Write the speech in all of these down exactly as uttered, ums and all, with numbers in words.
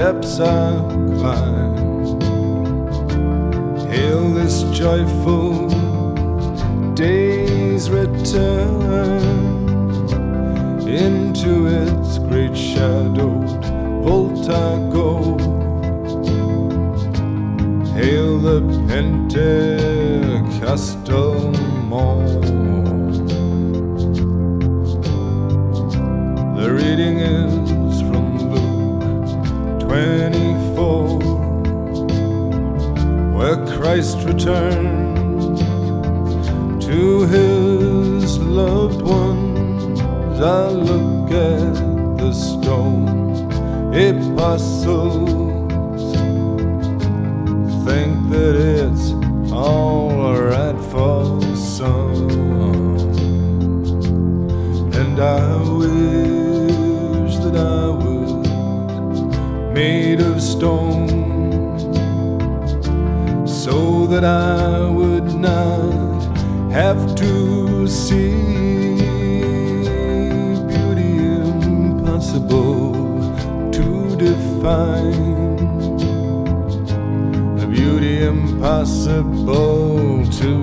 steps I climb. Hail this joyful day's return into its great shadowed vault I go. Hail the Pentecostal morn. The reading is from Luke twenty-four, where Christ returns to his loved ones. I look at the stone apostles, think that it's all right for some, and I wish that I was made of stone, so that I would not have to see beauty impossible to define, a beauty impossible to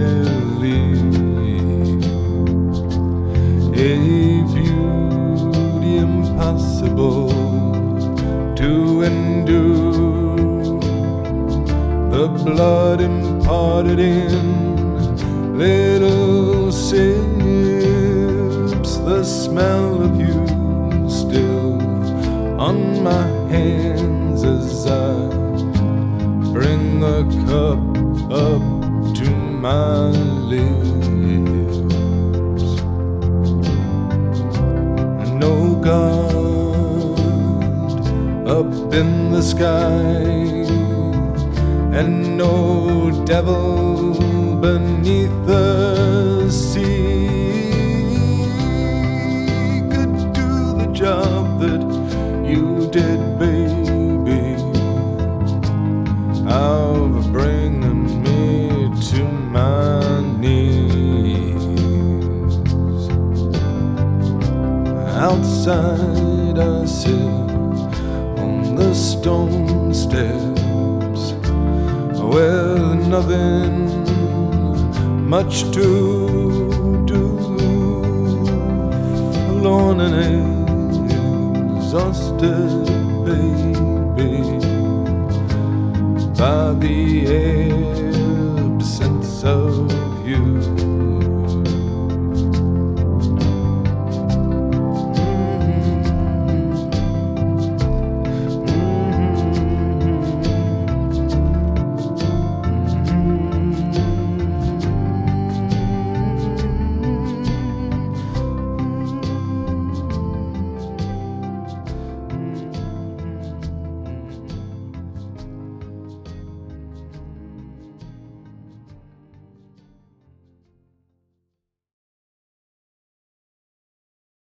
believe, a beauty impossible to endure, the blood imparted in little sips, the smell of you still on my hands as I bring a cup up to my lips. I know God up in the sky, and no devil beneath the sea could do the job that you did, baby, of bringing me to my knees. Outside I sit on the stone steps, with nothing much to do, forlorn and exhausted, baby, by the edge